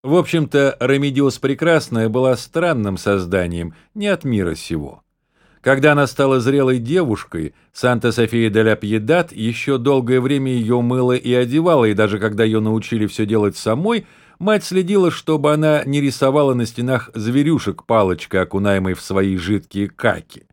В общем-то, Ремедиус Прекрасная была странным созданием, не от мира сего. Когда она стала зрелой девушкой, Санта-София де ля Пьедад еще долгое время ее мыла и одевала, и даже когда ее научили все делать самой, мать следила, чтобы она не рисовала на стенах зверюшек палочкой, окунаемой в свои жидкие каки.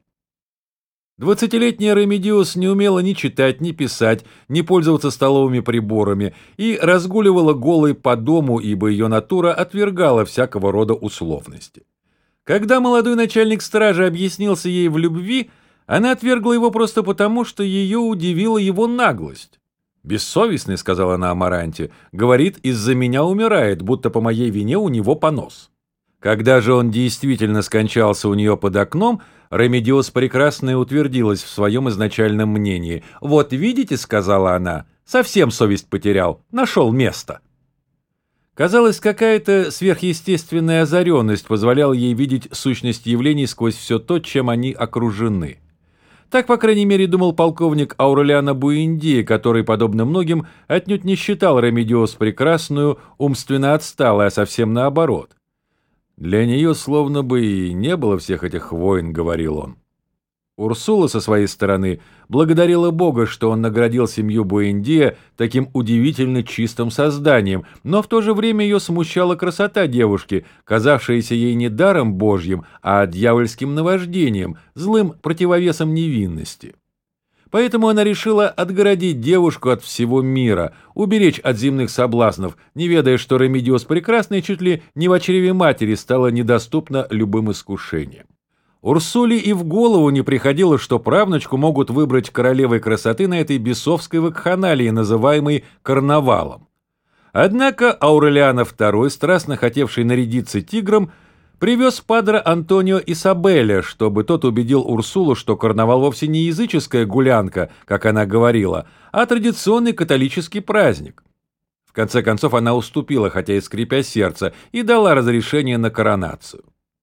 Двадцатилетняя Ремедиус не умела ни читать, ни писать, ни пользоваться столовыми приборами и разгуливала голой по дому, ибо ее натура отвергала всякого рода условности. Когда молодой начальник стражи объяснился ей в любви, она отвергла его просто потому, что ее удивила его наглость. «Бессовестный», — сказала она Амаранте, — «говорит, из-за меня умирает, будто по моей вине у него понос». Когда же он действительно скончался у нее под окном, Ремедиус Прекрасная утвердилась в своем изначальном мнении. «Вот видите», — сказала она, — «совсем совесть потерял, нашел место». Казалось, какая-то сверхъестественная озаренность позволяла ей видеть сущность явлений сквозь все то, чем они окружены. Так, по крайней мере, думал полковник Аурелиано Буэндия, который, подобно многим, отнюдь не считал Ремедиус Прекрасную умственно отсталой, а совсем наоборот. «Для нее словно бы и не было всех этих войн», — говорил он. Урсула, со своей стороны, благодарила Бога, что он наградил семью Буэндия таким удивительно чистым созданием, но в то же время ее смущала красота девушки, казавшаяся ей не даром Божьим, а дьявольским наваждением, злым противовесом невинности. Поэтому она решила отгородить девушку от всего мира, уберечь от земных соблазнов, не ведая, что Ремедиус Прекрасная чуть ли не в чреве матери стала недоступна любым искушениям. Урсуле и в голову не приходило, что правнучку могут выбрать королевой красоты на этой бесовской вакханалии, называемой карнавалом. Однако Аурелиано II, страстно хотевший нарядиться тигром, привез падре Антонио Исабеля, чтобы тот убедил Урсулу, что карнавал вовсе не языческая гулянка, как она говорила, а традиционный католический праздник. В конце концов она уступила, хотя и скрипя сердце, и дала разрешение на коронацию.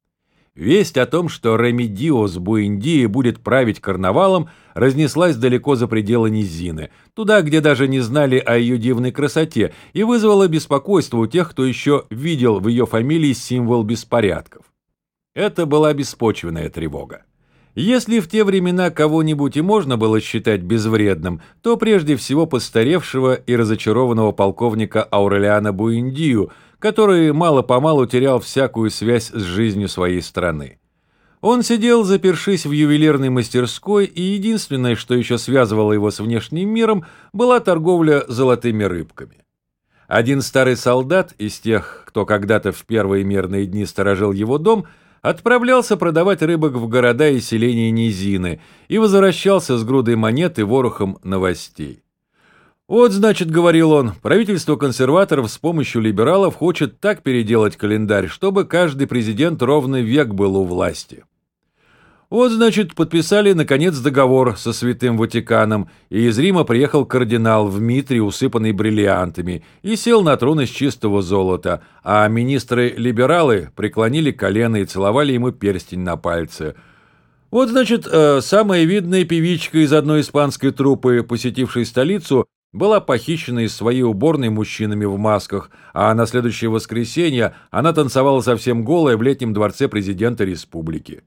Весть о том, что Ремедиус Буэндия будет править карнавалом, разнеслась далеко за пределы низины, туда, где даже не знали о ее дивной красоте, и вызвала беспокойство у тех, кто еще видел в ее фамилии символ беспорядков. Это была беспочвенная тревога. Если в те времена кого-нибудь и можно было считать безвредным, то прежде всего постаревшего и разочарованного полковника Аурелиано Буэндию, который мало-помалу терял всякую связь с жизнью своей страны. Он сидел, запершись в ювелирной мастерской, и единственное, что еще связывало его с внешним миром, была торговля золотыми рыбками. Один старый солдат из тех, кто когда-то в первые мирные дни сторожил его дом, отправлялся продавать рыбок в города и селения низины и возвращался с грудой монет и ворохом новостей. «Вот, значит, — говорил он, — правительство консерваторов с помощью либералов хочет так переделать календарь, чтобы каждый президент ровно век был у власти. Вот, значит, подписали, наконец, договор со Святым Ватиканом, и из Рима приехал кардинал в митре, усыпанный бриллиантами, и сел на трон из чистого золота, а министры-либералы преклонили колено и целовали ему перстень на пальце. Вот, значит, самая видная певичка из одной испанской труппы, посетившей столицу, была похищена из своей уборной мужчинами в масках, а на следующее воскресенье она танцевала совсем голая в летнем дворце президента республики.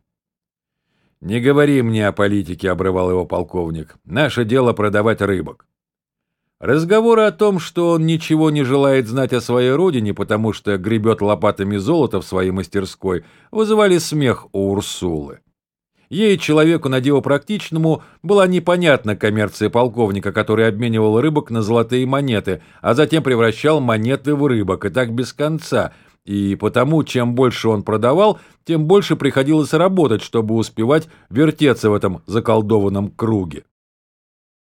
«Не говори мне о политике», — обрывал его полковник. «Наше дело продавать рыбок». Разговоры о том, что он ничего не желает знать о своей родине, потому что гребет лопатами золота в своей мастерской, вызывали смех у Урсулы. Ей, человеку на диво практичному, была непонятна коммерция полковника, который обменивал рыбок на золотые монеты, а затем превращал монеты в рыбок, и так без конца, и потому, чем больше он продавал, тем больше приходилось работать, чтобы успевать вертеться в этом заколдованном круге.